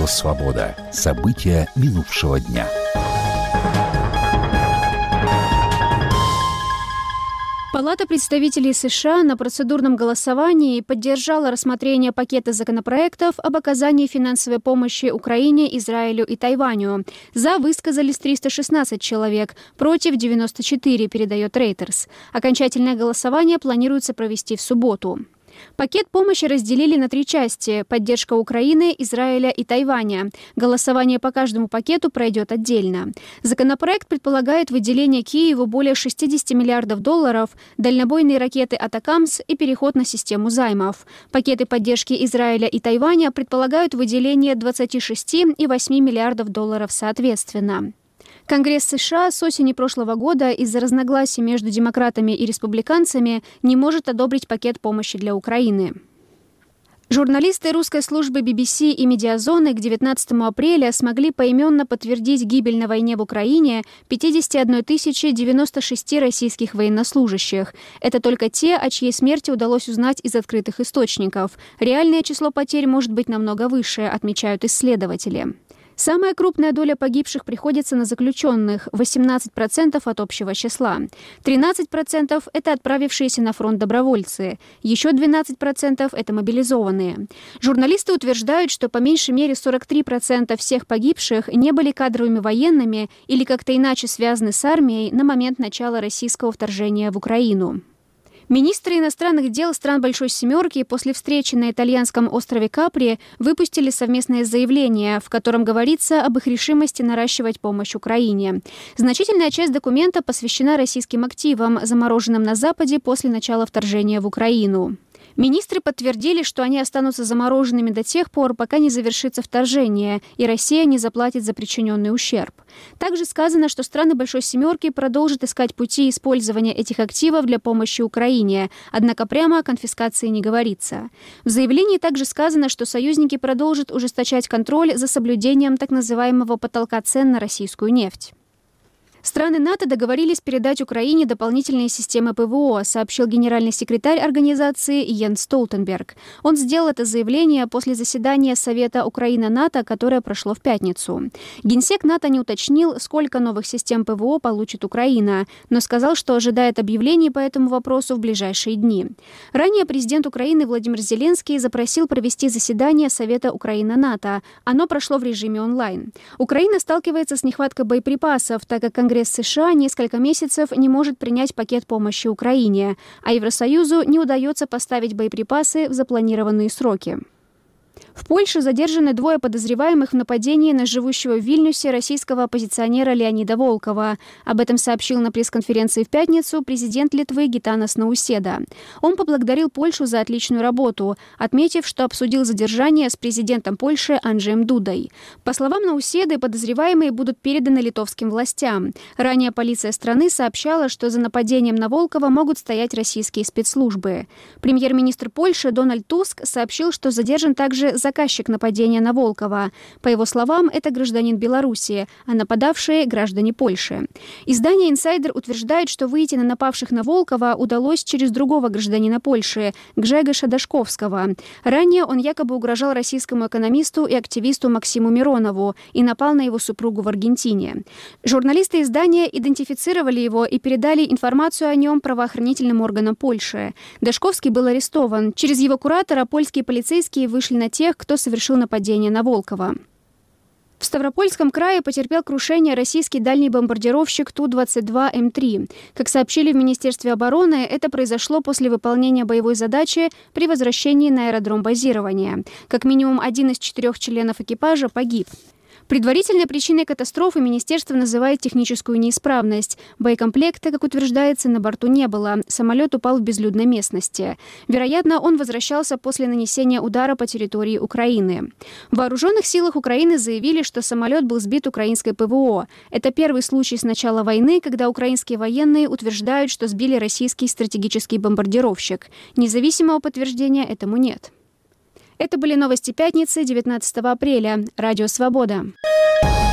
Радио «Свобода». События минувшего дня. Палата представителей США на процедурном голосовании поддержала рассмотрение пакета законопроектов об оказании финансовой помощи Украине, Израилю и Тайваню. За высказались 316 человек, против 94, передает Reuters. Окончательное голосование планируется провести в субботу. Пакет помощи разделили на 3 части – поддержка Украины, Израиля и Тайваня. Голосование по каждому пакету пройдет отдельно. Законопроект предполагает выделение Киеву более 60 миллиардов долларов, дальнобойные ракеты «Атакамс» и переход на систему займов. Пакеты поддержки Израиля и Тайваня предполагают выделение 26 и 8 миллиардов долларов соответственно. Конгресс США с осени прошлого года из-за разногласий между демократами и республиканцами не может одобрить пакет помощи для Украины. Журналисты русской службы BBC и «Медиазоны» к 19 апреля смогли поименно подтвердить гибель на войне в Украине 51 096 российских военнослужащих. Это только те, о чьей смерти удалось узнать из открытых источников. Реальное число потерь может быть намного выше, отмечают исследователи. Самая крупная доля погибших приходится на заключенных – 18% от общего числа. 13% – это отправившиеся на фронт добровольцы. Еще 12% – это мобилизованные. Журналисты утверждают, что по меньшей мере 43% всех погибших не были кадровыми военными или как-то иначе связаны с армией на момент начала российского вторжения в Украину. Министры иностранных дел стран Большой Семерки после встречи на итальянском острове Капри выпустили совместное заявление, в котором говорится об их решимости наращивать помощь Украине. Значительная часть документа посвящена российским активам, замороженным на Западе после начала вторжения в Украину. Министры подтвердили, что они останутся замороженными до тех пор, пока не завершится вторжение, и Россия не заплатит за причиненный ущерб. Также сказано, что страны Большой Семерки продолжат искать пути использования этих активов для помощи Украине, однако прямо о конфискации не говорится. В заявлении также сказано, что союзники продолжат ужесточать контроль за соблюдением так называемого потолка цен на российскую нефть. Страны НАТО договорились передать Украине дополнительные системы ПВО, сообщил генеральный секретарь организации Йенс Столтенберг. Он сделал это заявление после заседания Совета Украина-НАТО, которое прошло в пятницу. Генсек НАТО не уточнил, сколько новых систем ПВО получит Украина, но сказал, что ожидает объявлений по этому вопросу в ближайшие дни. Ранее президент Украины Владимир Зеленский запросил провести заседание Совета Украина-НАТО. Оно прошло в режиме онлайн. Украина сталкивается с нехваткой боеприпасов, так как Конгресс США несколько месяцев не может принять пакет помощи Украине, а Евросоюзу не удается поставить боеприпасы в запланированные сроки. В Польше задержаны 2 подозреваемых в нападении на живущего в Вильнюсе российского оппозиционера Леонида Волкова. Об этом сообщил на пресс-конференции в пятницу президент Литвы Гитанас Науседа. Он поблагодарил Польшу за отличную работу, отметив, что обсудил задержание с президентом Польши Анджеем Дудой. По словам Науседы, подозреваемые будут переданы литовским властям. Ранее полиция страны сообщала, что за нападением на Волкова могут стоять российские спецслужбы. Премьер-министр Польши Дональд Туск сообщил, что задержан также заказчик нападения на Волкова. По его словам, это гражданин Беларуси, а нападавшие – граждане Польши. Издание «Инсайдер» утверждает, что выйти на напавших на Волкова удалось через другого гражданина Польши – Гжегоша Дашковского. Ранее он якобы угрожал российскому экономисту и активисту Максиму Миронову и напал на его супругу в Аргентине. Журналисты издания идентифицировали его и передали информацию о нем правоохранительным органам Польши. Дашковский был арестован. Через его куратора польские полицейские вышли на тех, кто совершил нападение на Волкова. В Ставропольском крае потерпел крушение российский дальний бомбардировщик Ту-22М3. Как сообщили в Министерстве обороны, это произошло после выполнения боевой задачи при возвращении на аэродром базирования. Как минимум 1 из 4 членов экипажа погиб. Предварительной причиной катастрофы министерство называет техническую неисправность. Боекомплекта, как утверждается, на борту не было. Самолет упал в безлюдной местности. Вероятно, он возвращался после нанесения удара по территории Украины. В Вооруженных силах Украины заявили, что самолет был сбит украинской ПВО. Это первый случай с начала войны, когда украинские военные утверждают, что сбили российский стратегический бомбардировщик. Независимого подтверждения этому нет. Это были новости пятницы, 19 апреля. Радио «Свобода».